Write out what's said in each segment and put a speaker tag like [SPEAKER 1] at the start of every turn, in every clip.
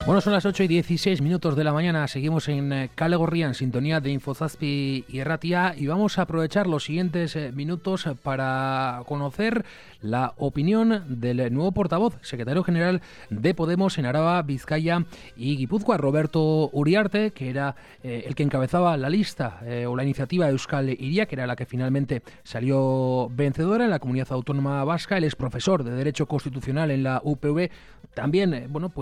[SPEAKER 1] Bueno, son las 8:16 de la mañana, seguimos en Kale Gorria, en sintonía de Infozazpi y Erratia, y vamos a aprovechar los siguientes minutos para conocer la opinión del nuevo portavoz, secretario general de Podemos en Araba, Vizcaya y Guipúzcoa, Roberto Uriarte, que era el que encabezaba la lista o la iniciativa Euskal Hiria, que era la que finalmente salió vencedora en la Comunidad Autónoma Vasca. Él es profesor de Derecho Constitucional en la UPV. También,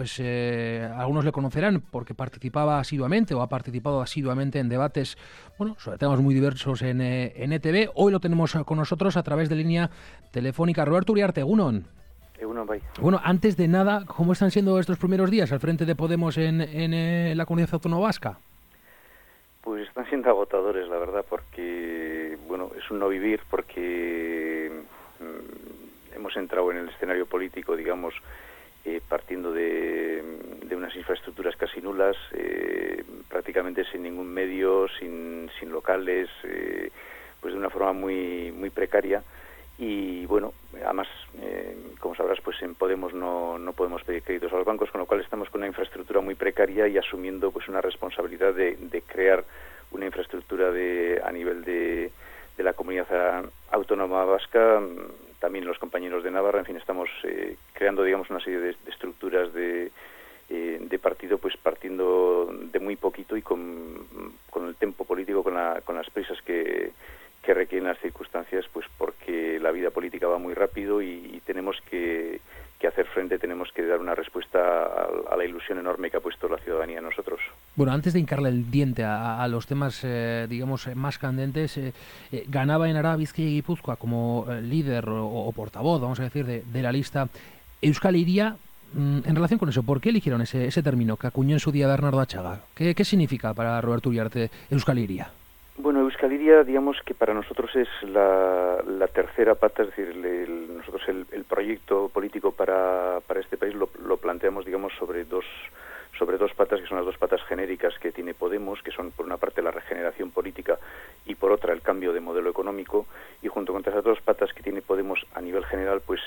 [SPEAKER 1] algunos le conocerán porque participaba asiduamente o ha participado asiduamente en debates, sobre temas muy diversos en ETV. Hoy lo tenemos con nosotros a través de línea telefónica. Roberto Uriarte, Egunon.
[SPEAKER 2] Egunon, bai.
[SPEAKER 1] Bueno, antes de nada, ¿cómo están siendo estos primeros días al frente de Podemos en la Comunidad Autónoma Vasca?
[SPEAKER 2] Pues están siendo agotadores, la verdad, porque, es un no vivir, porque hemos entrado en el escenario político, digamos, partiendo de unas infraestructuras casi nulas, prácticamente sin ningún medio, sin locales, pues de una forma muy muy precaria. Y además, como sabrás, pues en Podemos no podemos pedir créditos a los bancos, con lo cual estamos con una infraestructura muy precaria y asumiendo pues una responsabilidad de crear una infraestructura a nivel de la Comunidad Autónoma Vasca. También los compañeros de Navarra, en fin, estamos creando, digamos, una serie de estructuras de partido, pues partiendo de muy poquito y con el tempo político, con las prisas que requieren las circunstancias, pues porque la vida política va muy rápido y tenemos que hacer frente, tenemos que dar una respuesta a la ilusión enorme que ha puesto la ciudadanía en nosotros.
[SPEAKER 1] Bueno, antes de hincarle el diente a los temas, más candentes, ganaba en Araba, Vizcaya y Guipúzcoa como líder o portavoz, vamos a decir, de la lista Euskal Hiria. En relación con eso, ¿por qué eligieron ese término que acuñó en su día Bernardo Atxaga? ¿Qué significa para Roberto Uriarte Euskal Hiria?
[SPEAKER 2] Bueno, Euskal Hiria, digamos que para nosotros es la tercera pata, es decir, nosotros el proyecto político para este país lo planteamos, digamos, sobre dos patas, que son las dos patas genéricas que tiene Podemos, que son por una parte la regeneración política y por otra el cambio de modelo económico, y junto con esas dos patas que tiene Podemos a nivel general, pues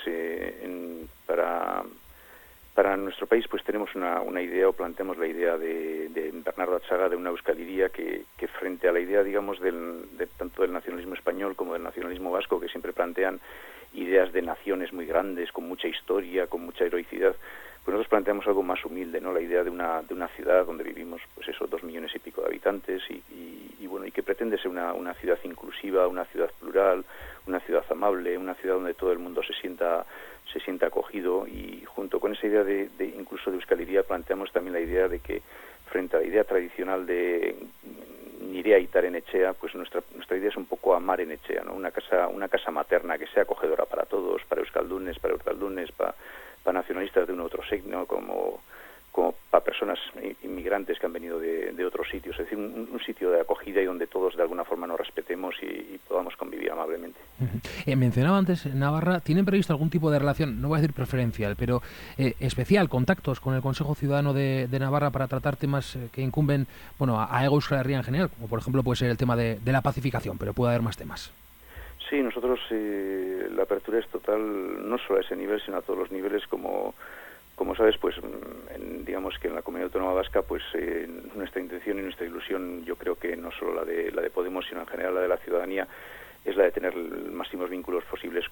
[SPEAKER 2] para nuestro país pues tenemos una idea, o planteamos la idea de Bernardo Atxaga de una Euskal Hiria que frente a la idea, digamos, tanto del nacionalismo español como del nacionalismo vasco, que siempre plantean ideas de naciones muy grandes, con mucha historia, con mucha heroicidad, pues nosotros planteamos algo más humilde, ¿no? La idea de una ciudad donde vivimos, pues eso, 2 millones y pico de habitantes y que pretende ser una ciudad inclusiva, una ciudad plural, una ciudad amable, una ciudad donde todo el mundo se sienta acogido. Y junto con esa idea de incluso de Euskal Hiria planteamos también la idea de que frente a la idea tradicional de Nirea Itar en Etxea, pues nuestra idea es un poco amar en Etxea, ¿no? Una casa materna que sea acogedora para todos, para euskaldunes, para euskaldunes, para nacionalistas de un otro signo, como para personas inmigrantes que han venido de otros sitios, es decir, un sitio de acogida y donde todos de alguna forma nos respetemos y podamos convivir amablemente.
[SPEAKER 1] Mencionaba antes Navarra, ¿tienen previsto algún tipo de relación, no voy a decir preferencial, pero especial, contactos con el Consejo Ciudadano de Navarra para tratar temas que incumben, a Euskal Herria en general, como por ejemplo puede ser el tema de la pacificación, pero puede haber más temas?
[SPEAKER 2] Sí, nosotros la apertura es total, no solo a ese nivel, sino a todos los niveles, como sabes, pues digamos que en la Comunidad Autónoma Vasca, pues nuestra intención y nuestra ilusión, yo creo que no solo la de Podemos, sino en general la de la ciudadanía, es la de tener máximos vínculos posibles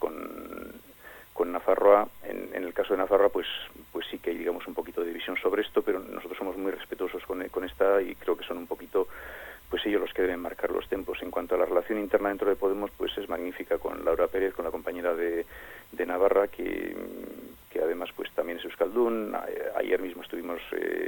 [SPEAKER 2] con Nafarroa. En el caso de Nafarroa, pues sí que hay, digamos, un poquito de división sobre esto, pero nosotros somos muy respetuosos con esta y creo que son un poquito pues ellos los que deben marcar los tempos. En cuanto a la relación interna dentro de Podemos, pues es magnífica con Laura Pérez, con la compañera de Navarra, que además pues también es euskaldun. Ayer mismo estuvimos,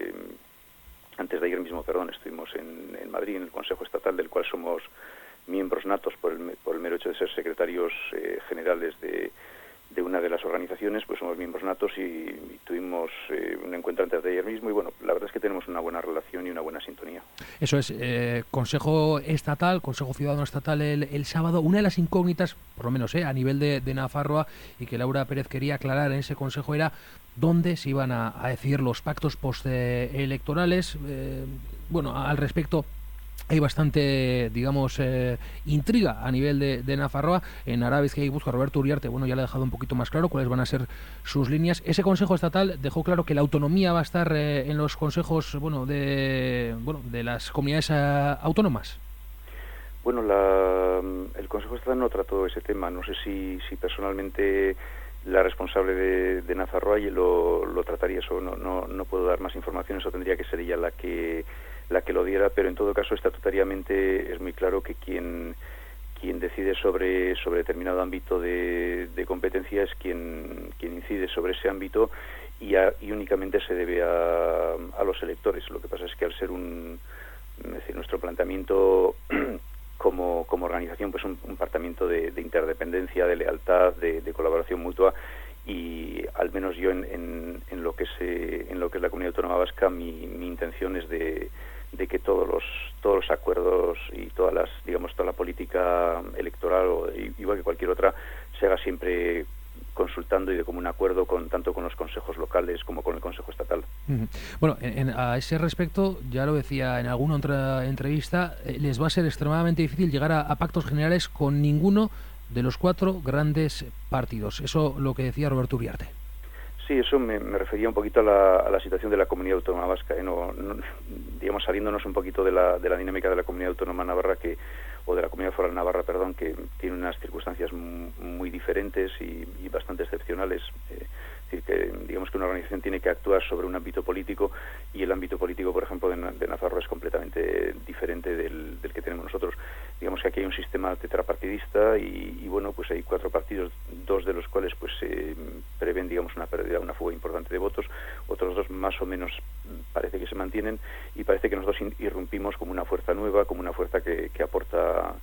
[SPEAKER 2] antes de ayer mismo, estuvimos en Madrid, en el Consejo Estatal, del cual somos miembros natos por el mero hecho de ser secretarios generales de una de las organizaciones, pues somos miembros natos y tuvimos un encuentro antes de ayer mismo y la verdad es que tenemos una buena relación y una buena sintonía.
[SPEAKER 1] Eso es, Consejo Estatal, Consejo Ciudadano Estatal el sábado. Una de las incógnitas, por lo menos a nivel de Nafarroa, y que Laura Pérez quería aclarar en ese consejo, era dónde se iban a decidir los pactos postelectorales. Al respecto, hay bastante, digamos, intriga a nivel de Nafarroa. En Araba, Bizkaia y Gipuzkoa, Roberto Uriarte, bueno, ya le ha dejado un poquito más claro cuáles van a ser sus líneas. Ese Consejo Estatal dejó claro que la autonomía va a estar en los consejos, de las comunidades autónomas.
[SPEAKER 2] Bueno, el Consejo Estatal no trató ese tema. No sé si personalmente la responsable de Nafarroa lo trataría. Eso no puedo dar más información. Eso tendría que ser ella la que lo diera, pero en todo caso estatutariamente es muy claro que quien decide sobre determinado ámbito de competencia es quien incide sobre ese ámbito y únicamente se debe a los electores. Lo que pasa es que al ser nuestro planteamiento como organización, pues un planteamiento de interdependencia, de lealtad, de colaboración mutua, y al menos yo en lo que es la Comunidad Autónoma Vasca, mi intención es de que todos los acuerdos y toda la política electoral, igual que cualquier otra, se haga siempre consultando y de común acuerdo tanto con los consejos locales como con el Consejo Estatal.
[SPEAKER 1] Bueno, a ese respecto, ya lo decía en alguna otra entrevista, les va a ser extremadamente difícil llegar a pactos generales con ninguno de los 4 grandes partidos. Eso lo que decía Roberto Uriarte.
[SPEAKER 2] Sí, eso me refería un poquito a la situación de la Comunidad Autónoma Vasca, digamos, saliéndonos un poquito de la dinámica de la Comunidad Autónoma Navarra, o de la Comunidad Foral Navarra, perdón, que tiene unas circunstancias muy diferentes y bastante excepcionales. Es decir, que digamos que una organización tiene que actuar sobre un ámbito político, y el ámbito político, por ejemplo, de Nafarroa es completamente diferente del que tenemos nosotros. Digamos que aquí hay un sistema tetrapartidista y bueno, pues hay 4 partidos, 2 de los cuales pues prevén, digamos, una fuga importante de votos. Otros 2 más o menos parece que se mantienen, y parece que nosotros irrumpimos como una fuerza nueva, como una fuerza que aporta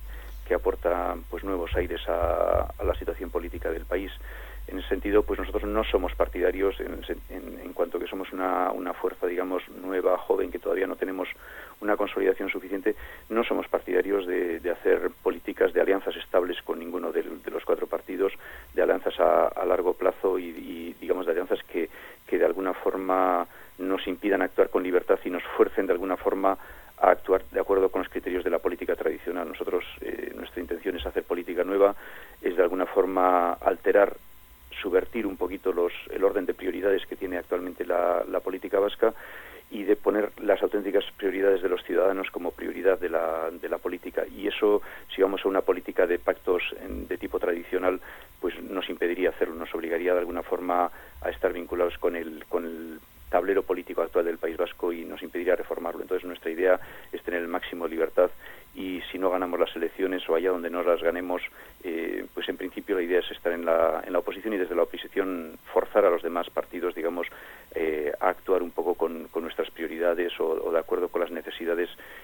[SPEAKER 2] pues nuevos aires a la situación política del país. En ese sentido, pues nosotros no somos partidarios en cuanto que somos una fuerza, digamos, nueva, joven, que todavía no tenemos una consolidación suficiente. No somos partidarios de hacer políticas de alianzas estables con ninguno de los 4 partidos, de alianzas a largo plazo y digamos, de alianzas que de alguna forma nos impidan actuar con libertad y nos fuercen de alguna forma a actuar de acuerdo con los criterios de la política tradicional. Nosotros, nuestra intención es hacer política nueva, es de alguna forma subvertir un poquito el orden de prioridades que tiene actualmente la política vasca, y de poner las auténticas prioridades de los ciudadanos como prioridad de la política. Y eso, si vamos a una política de pactos de tipo tradicional, pues nos impediría hacerlo, nos obligaría de alguna forma a estar vinculados con el tablero político actual del País Vasco y nos impediría reformarlo. Entonces nuestra idea es tener el máximo de libertad, y si no ganamos las elecciones o allá donde no las ganemos, pues en principio la idea es estar en la oposición, y desde la oposición forzar a los demás partidos, digamos, a actuar un poco con nuestras prioridades o de acuerdo con las necesidades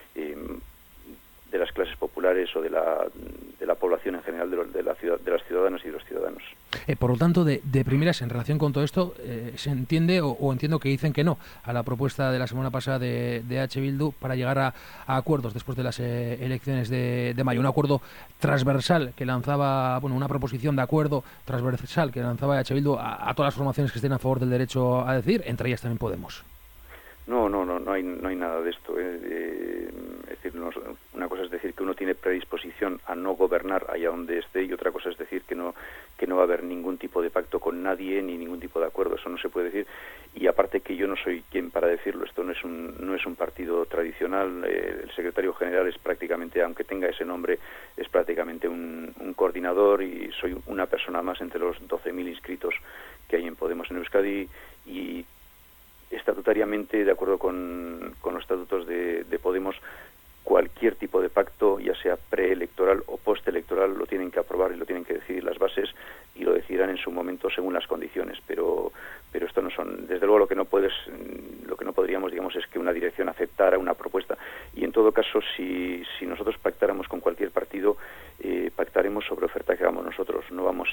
[SPEAKER 2] de las clases populares o de la población en general, de las ciudadanas y de los ciudadanos.
[SPEAKER 1] Por lo tanto, de primeras, en relación con todo esto, se entiende o entiendo que dicen que no a la propuesta de la semana pasada de H. Bildu para llegar a acuerdos después de las elecciones de mayo. Un acuerdo transversal que lanzaba, una proposición de acuerdo transversal que lanzaba H. Bildu a todas las formaciones que estén a favor del derecho a decidir, entre ellas también Podemos.
[SPEAKER 2] No hay nada de esto. Es decir, una cosa es decir que uno tiene predisposición a no gobernar allá donde esté, y otra cosa es decir que no va a haber ningún tipo de pacto con nadie ni ningún tipo de acuerdo. Eso no se puede decir, y aparte que yo no soy quien para decirlo. Esto no es un partido tradicional. El secretario general es prácticamente, aunque tenga ese nombre, es prácticamente un coordinador, y soy una persona más entre los 12.000 inscritos que hay en Podemos en Euskadi, y estatutariamente, de acuerdo con los estatutos de Podemos, cualquier tipo de pacto, ya sea preelectoral o postelectoral, lo tienen que aprobar y lo tienen que decidir las bases, y lo decidirán en su momento según las condiciones. Pero esto no son, desde luego, lo que no podríamos, digamos, es que una dirección aceptara una propuesta. Y en todo caso, si nosotros pactáramos con cualquier partido, pactaremos sobre oferta que hagamos nosotros. No vamos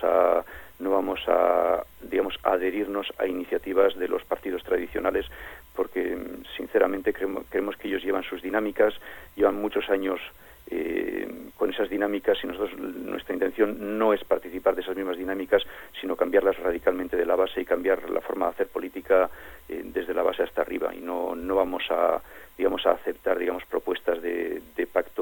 [SPEAKER 2] a digamos, adherirnos a iniciativas de los partidos tradicionales, porque sinceramente creemos que ellos llevan sus dinámicas, llevan muchos años con esas dinámicas, y nuestra intención no es participar de esas mismas dinámicas, sino cambiarlas radicalmente de la base y cambiar la forma de hacer política desde la base hasta arriba, y no vamos a aceptar, digamos, propuestas de pacto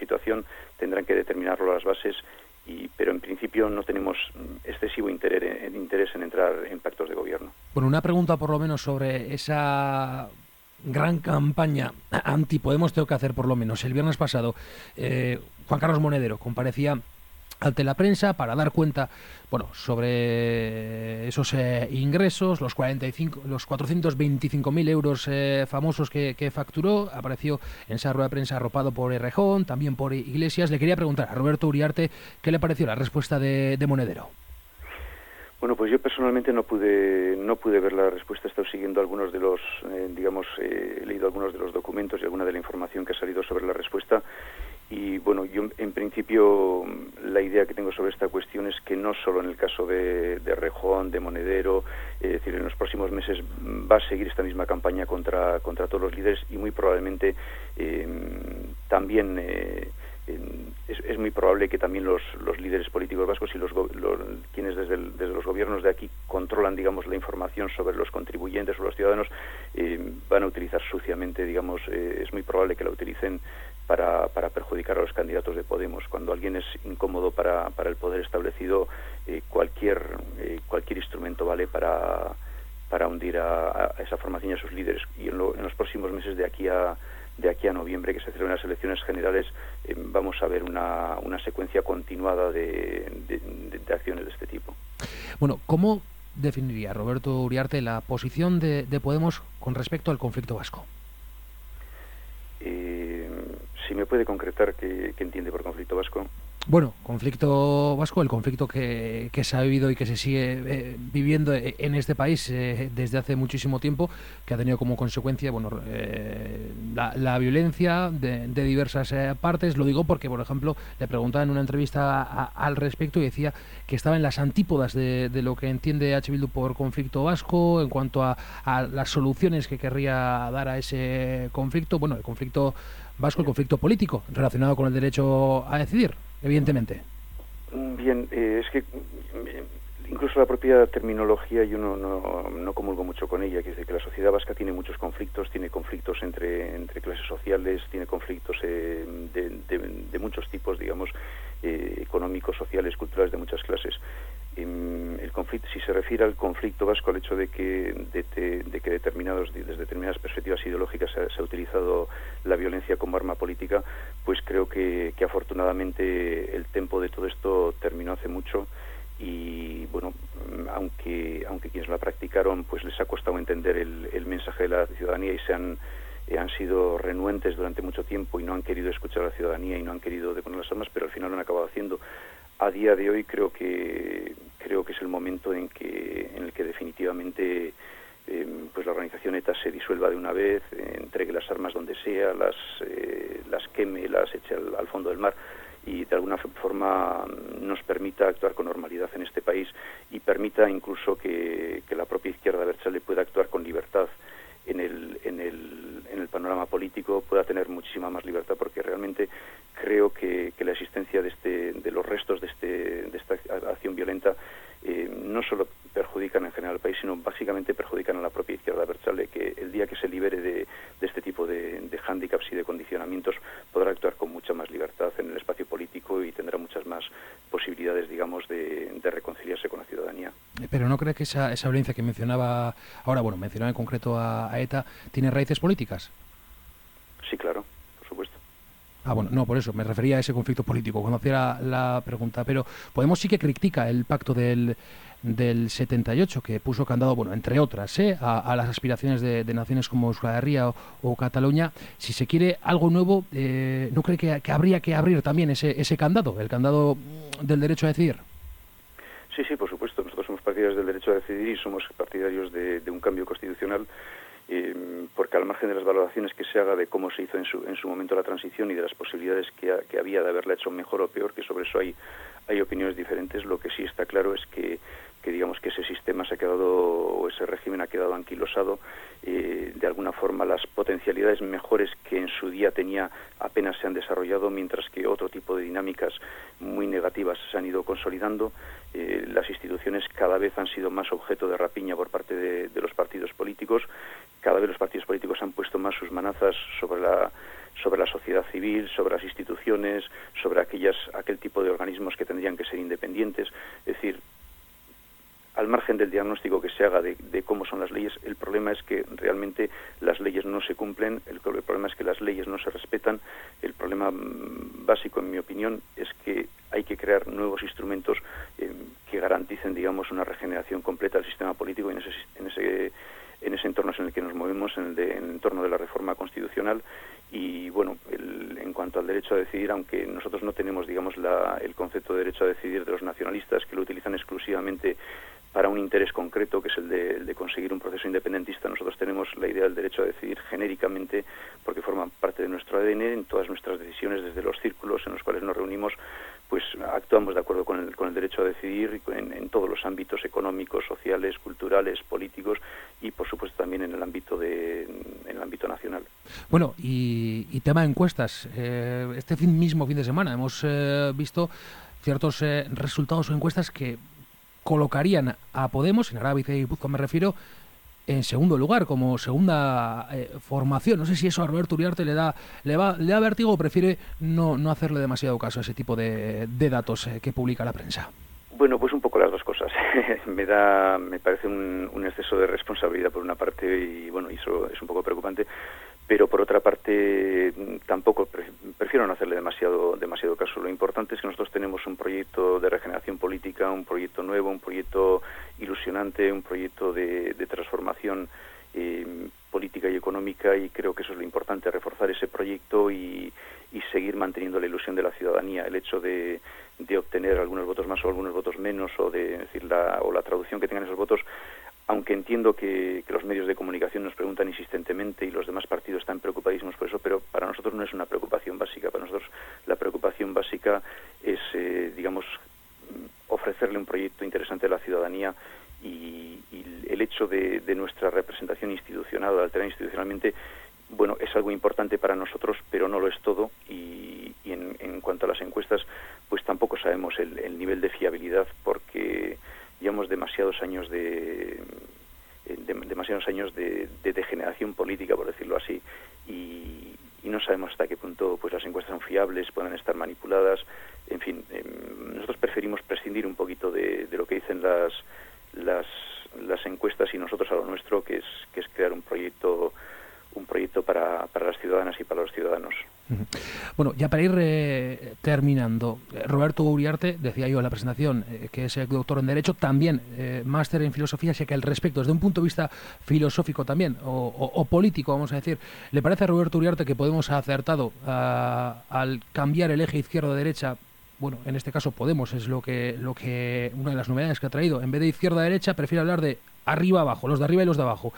[SPEAKER 2] situación, tendrán que determinarlo las bases, pero en principio no tenemos excesivo interés en entrar en pactos de gobierno.
[SPEAKER 1] Bueno, una pregunta por lo menos sobre esa gran campaña anti-Podemos tengo que hacer por lo menos. El viernes pasado, Juan Carlos Monedero comparecía ante la prensa para dar cuenta, bueno, sobre esos ingresos, los 425.000 euros famosos que facturó. Apareció en esa rueda de prensa arropado por Errejón, también por Iglesias. Le quería preguntar a Roberto Uriarte qué le pareció la respuesta de Monedero.
[SPEAKER 2] Bueno, pues yo personalmente no pude ver la respuesta. He estado siguiendo algunos de los, he leído algunos de los documentos y alguna de la información que ha salido sobre la respuesta. Y bueno, yo en principio la idea que tengo sobre esta cuestión es que no solo en el caso de Errejón, de Monedero, es decir, en los próximos meses va a seguir esta misma campaña contra todos los líderes, y muy probablemente también es muy probable que también los líderes políticos vascos y quienes desde los gobiernos de aquí controlan, digamos, la información sobre los contribuyentes o los ciudadanos, van a utilizar suciamente, digamos, es muy probable que la utilicen para perjudicar a los candidatos de Podemos. Cuando alguien es incómodo para el poder establecido, cualquier instrumento vale para hundir a esa formación y a sus líderes. Y en los próximos meses, de aquí a noviembre, que se celebran las elecciones generales, vamos a ver una secuencia continuada de acciones de este tipo.
[SPEAKER 1] Bueno, ¿cómo definiría Roberto Uriarte la posición de Podemos con respecto al conflicto vasco?
[SPEAKER 2] Si me puede concretar qué entiende por conflicto vasco.
[SPEAKER 1] Bueno, conflicto vasco, el conflicto que se ha vivido y que se sigue viviendo en este país desde hace muchísimo tiempo, que ha tenido como consecuencia, bueno, la violencia de diversas partes. Lo digo porque, por ejemplo, le preguntaba en una entrevista al respecto y decía que estaba en las antípodas de lo que entiende H. Bildu por conflicto vasco en cuanto a las soluciones que querría dar a ese conflicto. Bueno, el conflicto vasco, el conflicto político relacionado con el derecho a decidir, evidentemente.
[SPEAKER 2] Bien, es que incluso la propia terminología yo no comulgo mucho con ella, que es de que la sociedad vasca tiene muchos conflictos, tiene conflictos entre clases sociales, tiene conflictos de muchos tipos, digamos, económicos, sociales, culturales, de muchas clases. El conflicto, si se refiere al conflicto vasco, al hecho de que desde determinadas perspectivas ideológicas se ha utilizado la violencia como arma política, pues creo que afortunadamente el tempo de todo esto terminó hace mucho. Y bueno, aunque quienes la practicaron pues les ha costado entender el mensaje de la ciudadanía y han sido renuentes durante mucho tiempo y no han querido escuchar a la ciudadanía y no han querido deponer las armas, pero al final lo han acabado haciendo. A día de hoy creo que es el momento en el que definitivamente pues la organización ETA se disuelva de una vez, entregue las armas donde sea, las queme, las eche al fondo del mar, y de alguna forma nos permita actuar con normalidad en este país y permita incluso que la propia izquierda abertzale pueda actuar con libertad en el panorama político, pueda tener muchísima más libertad, porque realmente creo que la existencia de los restos de esta acción violenta no solo perjudican en general al país, sino básicamente perjudican a la propia izquierda abertzale, que el día que se libere de este tipo de hándicaps y de condicionamientos podrá actuar con mucha más libertad en el espacio político y tendrá muchas más posibilidades, digamos, de reconciliarse con la ciudadanía.
[SPEAKER 1] Pero ¿no cree que esa violencia que mencionaba ahora, bueno, mencionaba en concreto a ETA, tiene raíces políticas?
[SPEAKER 2] Sí, claro, por supuesto.
[SPEAKER 1] Bueno, no, por eso, me refería a ese conflicto político, cuando hacía la pregunta. Pero Podemos sí que critica el pacto del 78, que puso candado, bueno, entre otras, a las aspiraciones de naciones como Euskal Herria o Cataluña. Si se quiere algo nuevo, ¿no cree que habría que abrir también ese candado, el candado del derecho a decidir?
[SPEAKER 2] Sí, por supuesto. Nosotros somos partidarios del derecho a decidir y somos partidarios de un cambio constitucional, porque al margen de las valoraciones que se haga de cómo se hizo en su momento la transición y de las posibilidades que había de haberla hecho mejor o peor, que sobre eso hay opiniones diferentes, lo que sí está claro es que digamos que ese sistema se ha quedado, o ese régimen ha quedado anquilosado. De alguna forma las potencialidades mejores que en su día tenía apenas se han desarrollado, mientras que otro tipo de dinámicas muy negativas se han ido consolidando. Las instituciones cada vez han sido más objeto de rapiña por parte de los partidos políticos. Cada vez los partidos políticos han puesto más sus manazas sobre la sociedad civil, sobre las instituciones, cómo son las leyes. El problema es que realmente las leyes no se cumplen, el problema es que las leyes no se respetan. El problema básico, en mi opinión, es que hay que crear nuevos instrumentos que garanticen, digamos, una regeneración completa del sistema político, y en ese entorno es en el que nos movemos, en el entorno de la reforma constitucional. Y bueno, en cuanto al derecho a decidir, aunque nosotros no tenemos, digamos, el concepto de derecho a decidir de los nacionalistas, que lo utilizan exclusivamente para un interés concreto, que es el de conseguir un proceso independentista, nosotros tenemos la idea del derecho a decidir genéricamente, porque forma parte de nuestro ADN. En todas nuestras decisiones, desde los círculos en los cuales nos reunimos, pues actuamos de acuerdo con el derecho a decidir en todos los ámbitos económicos, sociales, culturales, políticos, y por supuesto también en el ámbito nacional.
[SPEAKER 1] Bueno, y tema de encuestas. Este mismo fin de semana hemos visto ciertos resultados o encuestas que colocarían a Podemos, en Araba y Guipúzcoa me refiero, en segundo lugar, como segunda formación. No sé si eso a Roberto Uriarte le da vértigo, o prefiere no hacerle demasiado caso a ese tipo de datos que publica la prensa.
[SPEAKER 2] Bueno, pues un poco las dos cosas. Me parece un exceso de responsabilidad por una parte, y bueno, eso es un poco preocupante, pero por otra parte tampoco prefiero no hacerle demasiado caso. Lo importante es que nosotros tenemos un proyecto de regeneración política, un proyecto nuevo, un proyecto ilusionante, un proyecto de transformación política y económica, y creo que eso es lo importante, reforzar ese proyecto y seguir manteniendo la ilusión de la ciudadanía. El hecho de obtener algunos votos más o algunos votos menos, o la traducción que tengan esos votos, aunque entiendo que los medios de comunicación nos preguntan insistentemente y los demás partidos están preocupadísimos por eso, pero para nosotros no es una preocupación básica. Para nosotros la preocupación básica es, digamos, ofrecerle un proyecto interesante a la ciudadanía, y el hecho de nuestra representación institucional o de alterar institucionalmente, bueno, es algo importante para nosotros, pero no lo es todo. Y en cuanto a las encuestas, pues tampoco sabemos el nivel de fiabilidad, porque llevamos demasiados años de degeneración política, por decirlo así, y no sabemos hasta qué punto pues las encuestas son fiables, pueden estar manipuladas. En fin, nosotros preferimos prescindir un poquito de lo que dicen las encuestas, y nosotros a lo nuestro, que es crear un proyecto para las ciudadanas y para los ciudadanos.
[SPEAKER 1] Bueno, ya para ir terminando, Roberto Uriarte, decía yo en la presentación, que es doctor en Derecho, también máster en Filosofía, así que al respecto, desde un punto de vista filosófico también, o político, vamos a decir, ¿le parece a Roberto Uriarte que Podemos ha acertado al cambiar el eje izquierda-derecha? Bueno, en este caso Podemos es lo que una de las novedades que ha traído. En vez de izquierda-derecha, prefiere hablar de arriba-abajo, los de arriba y los de abajo.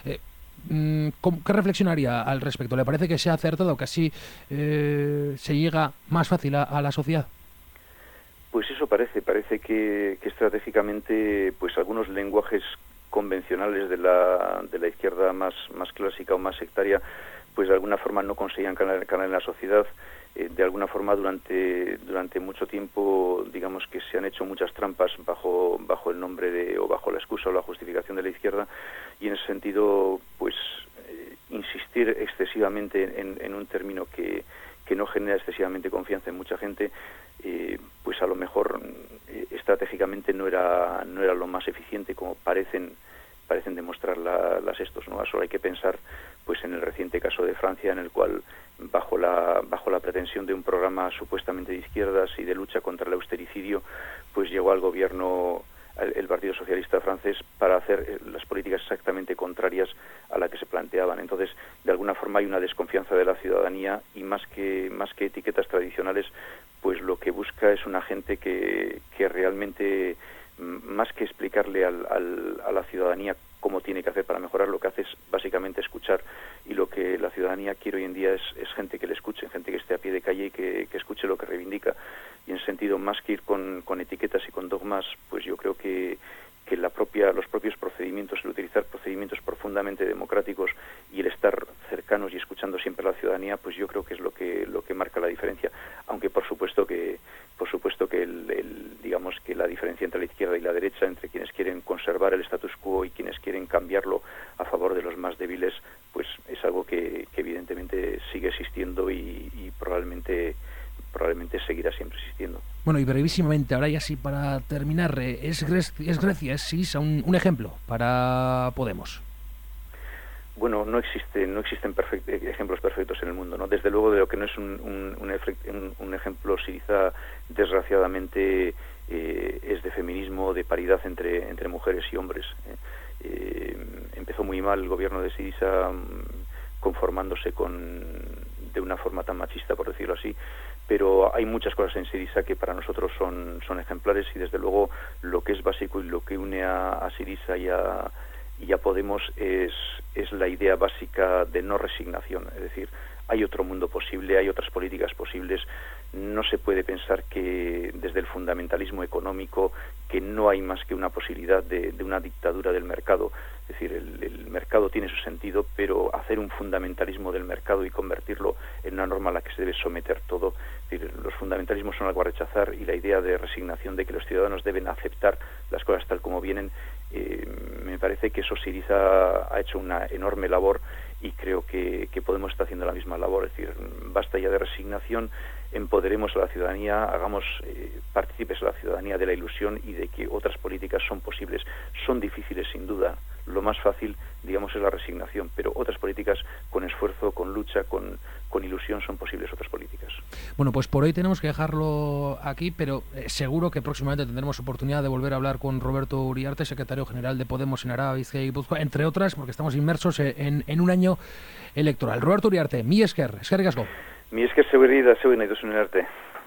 [SPEAKER 1] ¿Qué reflexionaría al respecto? ¿Le parece que se ha acertado, que así se llega más fácil a la sociedad?
[SPEAKER 2] Pues eso parece que estratégicamente, pues algunos lenguajes convencionales de la izquierda más clásica o más sectaria, pues de alguna forma no conseguían calar en la sociedad. De alguna forma durante mucho tiempo, digamos que se han hecho muchas trampas bajo el nombre o bajo la excusa o la justificación de la izquierda, y en ese sentido pues insistir excesivamente en un término que no genera excesivamente confianza en mucha gente, pues a lo mejor estratégicamente no era lo más eficiente, como parecen demostrar las estos, ¿no? Solo hay que pensar pues en el reciente caso de Francia, en el cual bajo la pretensión de un programa supuestamente de izquierdas y de lucha contra el austericidio, pues llegó al gobierno el Partido Socialista francés para hacer las políticas exactamente contrarias a la que se planteaban. Entonces, de alguna forma hay una desconfianza de la ciudadanía, y más que etiquetas tradicionales, pues lo que busca es una gente que realmente, más que explicarle a la ciudadanía cómo tiene que hacer para mejorar, lo que hace es básicamente escuchar, y lo que la ciudadanía quiere hoy en día es gente que le escuche, gente que esté a pie de calle y que escuche lo que reivindica. Y en ese sentido, más que ir con etiquetas y con dogmas, pues yo creo que los propios procedimientos, el utilizar procedimientos profundamente democráticos y el estar cercanos y escuchando siempre a la ciudadanía, pues yo creo que es lo que marca la diferencia. Aunque por supuesto que digamos que la diferencia entre la izquierda y la derecha, entre quienes quieren conservar el status quo y quienes quieren cambiarlo a favor de los más débiles, pues es algo que evidentemente sigue existiendo y probablemente probablemente seguirá siempre existiendo.
[SPEAKER 1] Bueno, y brevísimamente, ahora ya sí para terminar, ¿es Grecia, es Sirisa un ejemplo para Podemos?
[SPEAKER 2] Bueno, no existen ejemplos perfectos en el mundo, ¿no? Desde luego, de lo que no es un ejemplo, Syriza, desgraciadamente, es de feminismo, de paridad entre mujeres y hombres. Empezó muy mal el gobierno de Syriza, conformándose de una forma tan machista, por decirlo así, pero hay muchas cosas en Syriza que para nosotros son ejemplares, y desde luego lo que es básico y lo que une a Syriza y a Podemos es la idea básica de no resignación. Es decir, hay otro mundo posible, hay otras políticas posibles. No se puede pensar que desde el fundamentalismo económico que no hay más que una posibilidad de una dictadura del mercado. Es decir, el mercado tiene su sentido, pero hacer un fundamentalismo del mercado y convertirlo en una norma a la que se debe someter todo. Es decir, los fundamentalismos son algo a rechazar, y la idea de resignación, de que los ciudadanos deben aceptar las cosas tal como vienen, me parece que eso Syriza ha hecho una enorme labor, y creo que Podemos está haciendo la misma labor. Es decir, basta ya de resignación, empoderemos a la ciudadanía, hagamos partícipes a la ciudadanía de la ilusión y de que otras políticas son posibles. Son difíciles, sin duda. Lo más fácil, digamos, es la resignación, pero otras políticas con esfuerzo, con lucha, con ilusión, son posibles otras políticas.
[SPEAKER 1] Bueno, pues por hoy tenemos que dejarlo aquí, pero seguro que próximamente tendremos oportunidad de volver a hablar con Roberto Uriarte, secretario general de Podemos en Araba, Bizkaia y Gipuzkoa, entre otras, porque estamos inmersos en un año electoral. Roberto Uriarte, mi esker, eskerrik asko.
[SPEAKER 2] Mi esker, zeu nahi duzun arte.